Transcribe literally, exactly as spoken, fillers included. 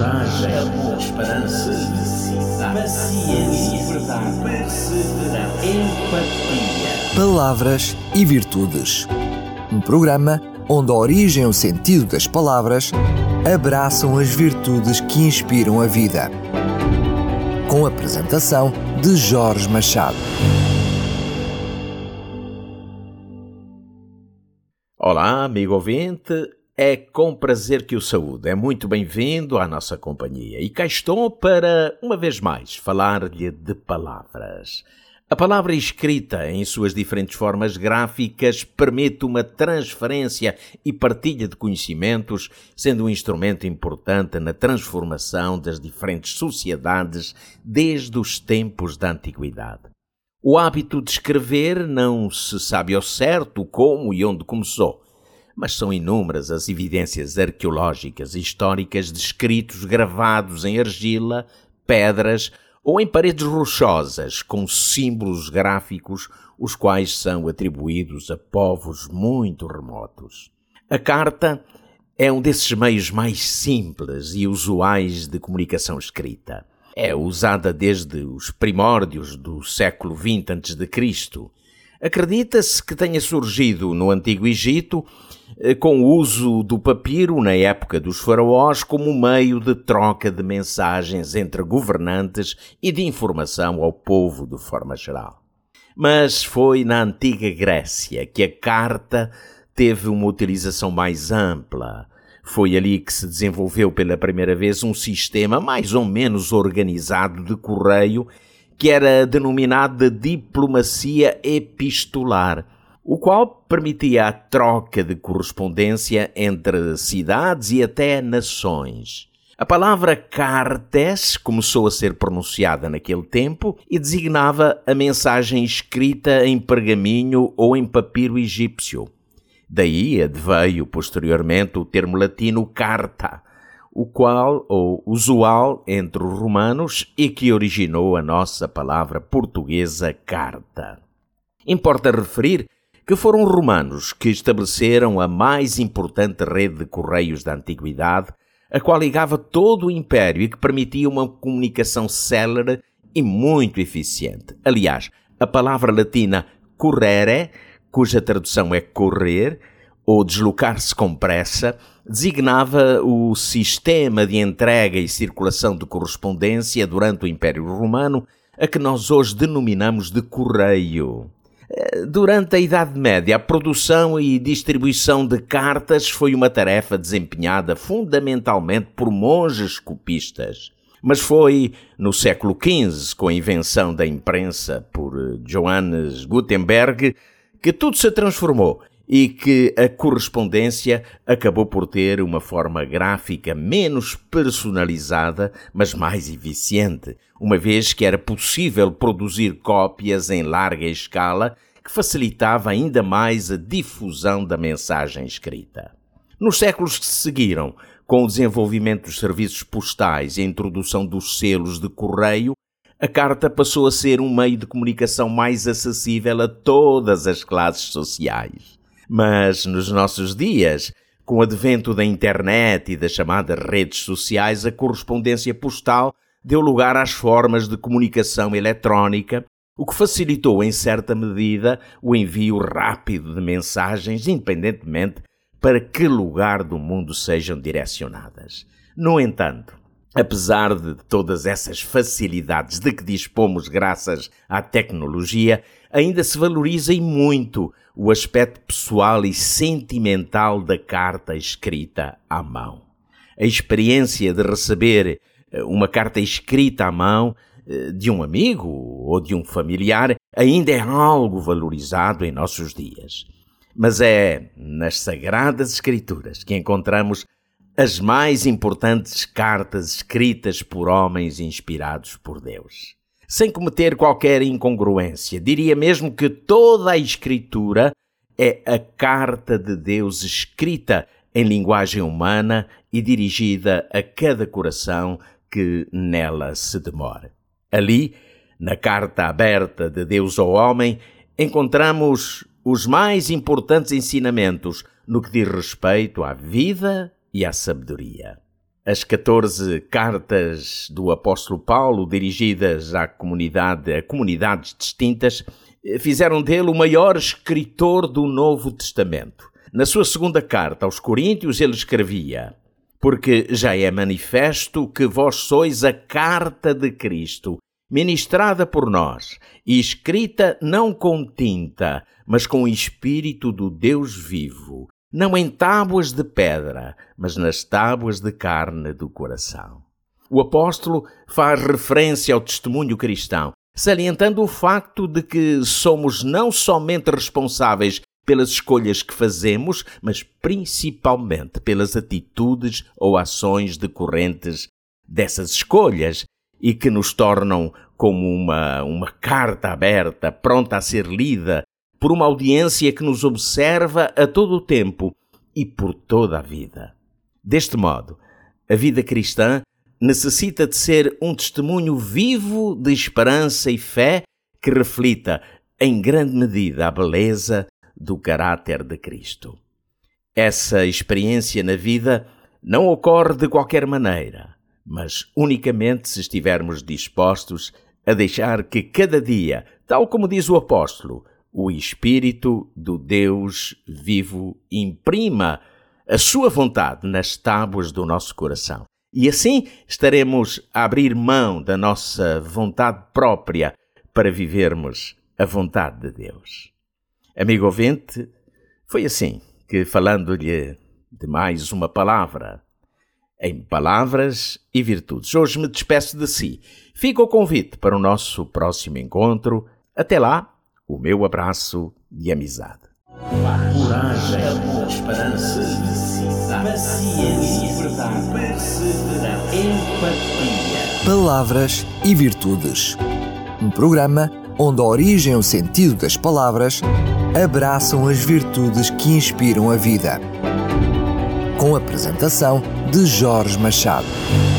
coragem, amor, esperança, felicidade, paciência, verdade, perseverança, empatia. Palavras e Virtudes. Um programa onde a origem e o sentido das palavras abraçam as virtudes que inspiram a vida. Com a apresentação de Jorge Machado. Olá, amigo ouvinte. É com prazer que o saúdo. É muito bem-vindo à nossa companhia. E cá estou para, uma vez mais, falar-lhe de palavras. A palavra escrita, em suas diferentes formas gráficas, permite uma transferência e partilha de conhecimentos, sendo um instrumento importante na transformação das diferentes sociedades desde os tempos da antiguidade. O hábito de escrever não se sabe ao certo como e onde começou, mas são inúmeras as evidências arqueológicas e históricas de escritos gravados em argila, pedras ou em paredes rochosas com símbolos gráficos, os quais são atribuídos a povos muito remotos. A carta é um desses meios mais simples e usuais de comunicação escrita. É usada desde os primórdios do século vinte antes de Cristo. Acredita-se que tenha surgido no Antigo Egito com o uso do papiro na época dos faraós como meio de troca de mensagens entre governantes e de informação ao povo de forma geral. Mas foi na antiga Grécia que a carta teve uma utilização mais ampla. Foi ali que se desenvolveu pela primeira vez um sistema mais ou menos organizado de correio que era denominado de diplomacia epistolar, o qual permitia a troca de correspondência entre cidades e até nações. A palavra cartes começou a ser pronunciada naquele tempo e designava a mensagem escrita em pergaminho ou em papiro egípcio. Daí adveio posteriormente o termo latino carta, o qual, ou usual entre os romanos, e que originou a nossa palavra portuguesa carta. Importa referir que foram os romanos que estabeleceram a mais importante rede de correios da antiguidade, a qual ligava todo o império e que permitia uma comunicação célere e muito eficiente. Aliás, a palavra latina correre, cuja tradução é correr, ou deslocar-se com pressa, designava o sistema de entrega e circulação de correspondência durante o Império Romano, a que nós hoje denominamos de correio. Durante a Idade Média, a produção e distribuição de cartas foi uma tarefa desempenhada fundamentalmente por monges copistas. Mas foi no século quinze, com a invenção da imprensa por Johannes Gutenberg, que tudo se transformou e que a correspondência acabou por ter uma forma gráfica menos personalizada, mas mais eficiente, uma vez que era possível produzir cópias em larga escala, que facilitava ainda mais a difusão da mensagem escrita. Nos séculos que se seguiram, com o desenvolvimento dos serviços postais e a introdução dos selos de correio, a carta passou a ser um meio de comunicação mais acessível a todas as classes sociais. Mas nos nossos dias, com o advento da internet e das chamadas redes sociais, a correspondência postal deu lugar às formas de comunicação eletrónica, o que facilitou em certa medida o envio rápido de mensagens, independentemente para que lugar do mundo sejam direcionadas. No entanto, apesar de todas essas facilidades de que dispomos graças à tecnologia, ainda se valoriza e muito o aspecto pessoal e sentimental da carta escrita à mão. A experiência de receber uma carta escrita à mão de um amigo ou de um familiar ainda é algo valorizado em nossos dias. Mas é nas Sagradas Escrituras que encontramos as mais importantes cartas escritas por homens inspirados por Deus. Sem cometer qualquer incongruência, diria mesmo que toda a Escritura é a carta de Deus escrita em linguagem humana e dirigida a cada coração que nela se demora. Ali, na carta aberta de Deus ao homem, encontramos os mais importantes ensinamentos no que diz respeito à vida e à sabedoria. As catorze cartas do apóstolo Paulo, dirigidas à comunidade, a comunidades distintas, fizeram dele o maior escritor do Novo Testamento. Na sua segunda carta aos Coríntios, ele escrevia: porque já é manifesto que vós sois a carta de Cristo, ministrada por nós, e escrita não com tinta, mas com o Espírito do Deus vivo, não em tábuas de pedra, mas nas tábuas de carne do coração. O apóstolo faz referência ao testemunho cristão, salientando o facto de que somos não somente responsáveis pelas escolhas que fazemos, mas principalmente pelas atitudes ou ações decorrentes dessas escolhas e que nos tornam como uma, uma carta aberta, pronta a ser lida por uma audiência que nos observa a todo o tempo e por toda a vida. Deste modo, a vida cristã necessita de ser um testemunho vivo de esperança e fé que reflita em grande medida a beleza do caráter de Cristo. Essa experiência na vida não ocorre de qualquer maneira, mas unicamente se estivermos dispostos a deixar que cada dia, tal como diz o apóstolo, o Espírito do Deus vivo imprima a sua vontade nas tábuas do nosso coração. E assim estaremos a abrir mão da nossa vontade própria para vivermos a vontade de Deus. Amigo ouvinte, foi assim que, falando-lhe de mais uma palavra, em palavras e virtudes, hoje me despeço de si. Fica o convite para o nosso próximo encontro. Até lá, o meu abraço de amizade. Coragem, amor, esperança, felicidade, paciência, verdade, perseverança, empatia. Palavras e Virtudes. Um programa onde a origem e o sentido das palavras abraçam as virtudes que inspiram a vida. Com a apresentação de Jorge Machado.